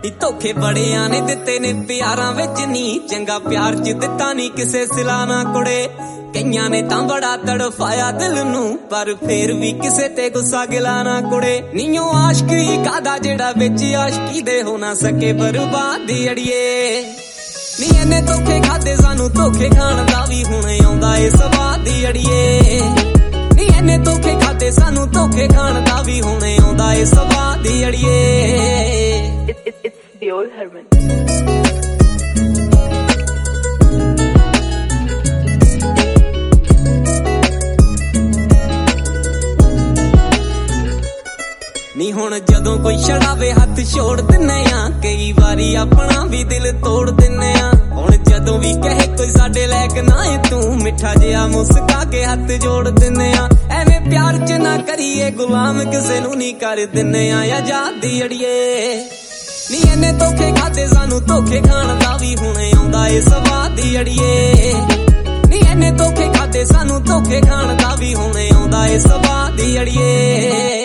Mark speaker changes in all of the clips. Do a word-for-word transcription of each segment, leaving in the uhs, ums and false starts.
Speaker 1: ਧੋਖੇ ਬੜਿਆਂ ਨੇ ਦਿੱਤੇ ਨੇ ਪਿਆਰਾਂ ਵਿੱਚ ਨੀ, ਚੰਗਾ ਪਿਆਰ ਚ ਦਿੱਤਾ ਨੀ ਕਿਸੇ ਸਿਲਾ ਨਾ ਕੁੜੇ। ਕਈਆਂ ਨੇ ਤਾਂ ਬੜਾ ਤੜਫਾਇਆ ਦਿਲ ਨੂੰ, ਪਰ ਫੇਰ ਵੀ ਕਿਸੇ ਤੇ ਗੁੱਸਾ ਗਿਲਾ ਨਾ ਕੁੜੇ। ਨੀਓ ਆਸ਼ਕੀ ਕਾਦਾ ਜਿਹੜਾ ਵਿੱਚ ਆਸ਼ਕੀ ਦੇ ਹੋ ਨਾ ਸਕੇ ਬਰਬਾਦ ਅੜੀਏ। ਨੀ ਇਹਨੇ ਧੋਖੇ ਖਾਦੇ ਸਾਨੂੰ ਧੋਖੇ ਖਾਣ ਦਾ ਵੀ ਹੁਣ ਆਉਂਦਾ ਏ ਸਵਾਦ ਅੜੀਏ। ਨੀ ਇਹਨੇ ਧੋਖੇ ਖਾਦੇ ਸਾਨੂੰ ਧੋਖੇ ਖਾਣ ਦਾ ਵੀ ਹੁਣ ਆਉਂਦਾ ਏ ਸਵਾਦ ਅੜੀਏ।
Speaker 2: The old Herman. ਨੀ ਹੁਣ ਜਦੋਂ ਕੋਈ ਛੜਾਵੇ ਹੱਥ ਛੋੜ ਦਿੰਨੇ ਆ, ਕਈ ਵਾਰੀ ਆਪਣਾ ਵੀ ਦਿਲ ਤੋੜ ਦਿੰਨੇ ਆ। ਹੁਣ ਜਦੋਂ ਵੀ ਕਹੇ ਕੋਈ ਸਾਡੇ ਲਾਇਕ ਨਾ ਏ ਤੂੰ, ਮਿੱਠਾ ਜਿਹਾ ਮੁਸਕਾ ਕੇ ਹੱਥ ਜੋੜ ਦਿੰਨੇ ਆ। ਐਵੇਂ ਪਿਆਰ ਚ ਨਾ ਕਰੀਏ ਗੁਲਾਮ, ਕਿਸੇ ਨੂੰ ਨਹੀਂ ਕਰ ਦਿੰਨੇ ਆ ਆਜ਼ਾਦੀ ਅੜੀਏ। ਨੀ ਇਹਨੇ ਧੋਖੇ ਖਾਦੇ ਸਾਨੂੰ ਧੋਖੇ ਖਾਣ ਦਾ ਵੀ ਹੁਣ ਆਉਂਦਾ ਏ ਸਵਾਦ ਅੜੀਏ। ਨੀ ਇਹਨੇ ਧੋਖੇ ਖਾਦੇ ਸਾਨੂੰ ਧੋਖੇ ਖਾਣ ਦਾ ਵੀ ਹੁਣ ਆਉਂਦਾ ਏ ਸਵਾਦ ਅੜੀਏ।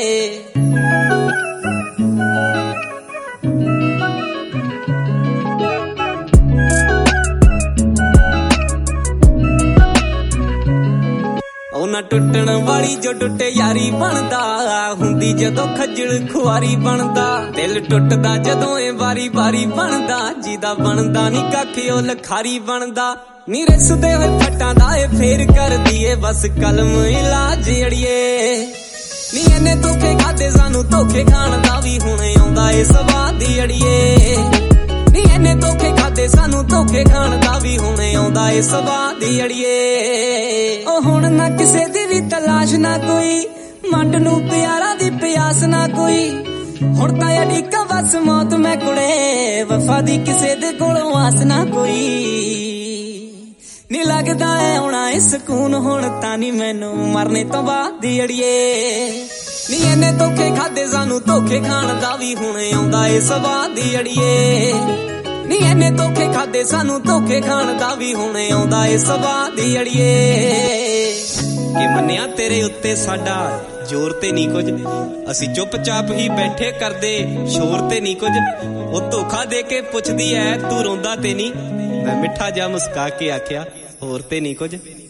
Speaker 2: ਉਹਨਾਂ ਟੁੱਟਣ ਵਾਲੀ ਜੋ ਟੁੱਟੇ ਯਾਰੀ ਬਣਦਾ, ਹੁੰਦੀ ਜਦੋਂ ਖੱਜਲ ਖੁਆਰੀ ਬਣਦਾ। ਦਿਲ ਟੁੱਟਦਾ ਜਦੋਂ ਇਹ ਵਾਰੀ ਵਾਰੀ ਬਣਦਾ, ਜਿਹਦਾ ਬਣਦਾ ਨੀ ਕੱਖ ਉਹ ਲਖਾਰੀ ਬਣਦਾ। ਨੀ ਰਿਸਦੇ ਹੋਏ ਫੱਟਾਂ ਦਾ ਏ ਫੇਰ ਕਰਦੀ ਏ ਬਸ ਕਲਮ ਇਲਾਜ ਅੜੀਏ। ਨੀ ਇਹਨੇ ਧੋਖੇ ਖਾਦੇ ਸਾਨੂੰ ਧੋਖੇ ਖਾਣ ਦਾ ਵੀ ਹੁਣ ਆਉਂਦਾ ਏ ਸਵਾਦ ਅੜੀਏ। ਨੀ ਇਹਨੇ ਧੋਖੇ ਖਾਦੇ ਸਾਨੂੰ ਧੋਖੇ ਖਾਣ ਦਾ ਵੀ ਹੁਣ ਆਉਂਦਾ ਏ ਸਵਾਦ ਅੜੀਏ। ਉਹ ਹੁਣ ਨਾ ਕਿਸੇ ਦੀ ਵੀ ਤਲਾਸ਼ ਨਾ ਕੋਈ, ਮੰਡ ਨੂੰ ਪਿਆਰਾਂ ਦੀ ਪਿਆਸ ਨਾ ਕੋਈ। ਹੁਣ ਤਾਂ ਅੜੀਕਾ ਬਸ ਮੌਤ ਮੈਂ ਕੁੜੇ, ਵਫਾ ਦੀ ਕਿਸੇ ਦੇ ਕੋਲੋਂ ਆਸ ਨਾ ਕੋਈ। ਨੀ ਲੱਗਦਾ ਐ ਆਉਣਾ ਏ ਸਕੂਨ ਹੁਣ ਤਾਂ ਨੀ ਮੈਨੂੰ ਮਰਨੇ ਤੋਂ ਬਾਅਦ ਅੜੀਏ। ਨੀ ਇਹਨੇ ਧੋਖੇ ਖਾਦੇ ਸਾਨੂੰ ਧੋਖੇ ਖਾਣ ਦਾ ਵੀ ਹੁਣ ਆਉਂਦਾ ਏ ਸਵਾਦ ਅੜੀਏ। ਨੀ ਇਹਨੇ ਧੋਖੇ ਖਾਦੇ ਸਾਨੂੰ ਧੋਖੇ ਖਾਣ ਦਾ ਵੀ ਹੁਣ ਆਉਂਦਾ ਏ ਸਵਾਦ ਅੜੀਏ। ਕਿ ਮੰਨਿਆ ਤੇਰੇ ਉੱਤੇ ਸਾਡਾ ਜ਼ੋਰ ਤੇ ਨਹੀਂ ਕੁਝ, ਅਸੀਂ ਚੁੱਪਚਾਪ ਹੀ ਬੈਠੇ ਕਰਦੇ ਸ਼ੋਰ ਤੇ ਨਹੀਂ ਕੁਝ। ਉਹ ਧੋਖਾ ਦੇ ਕੇ ਪੁੱਛਦੀ ਐ ਤੂੰ ਰੋਂਦਾ ਤੇ ਨਹੀਂ, ਮੈਂ ਮਿੱਠਾ ਜਿਹਾ ਮੁਸਕਾ ਕੇ ਆਖਿਆ ਹੋਰ ਤੇ ਨਹੀਂ ਕੁਝ।